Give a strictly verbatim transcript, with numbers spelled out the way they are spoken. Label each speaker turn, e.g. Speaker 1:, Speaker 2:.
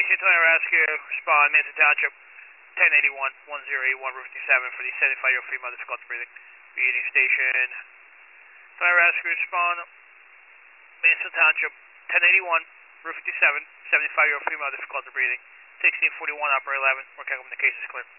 Speaker 1: Tony Rescue, respond, Manson Township, ten eighty-one, ten eighty-one, Route fifty-seven for the seventy-five-year-old female difficult breathing. Beginning station. Tony Rescue, respond, Manson Township, ten eighty-one, Route fifty-seven, seventy-five-year-old female difficult breathing. sixteen forty-one, operator eleven, we're coming, the case is clear.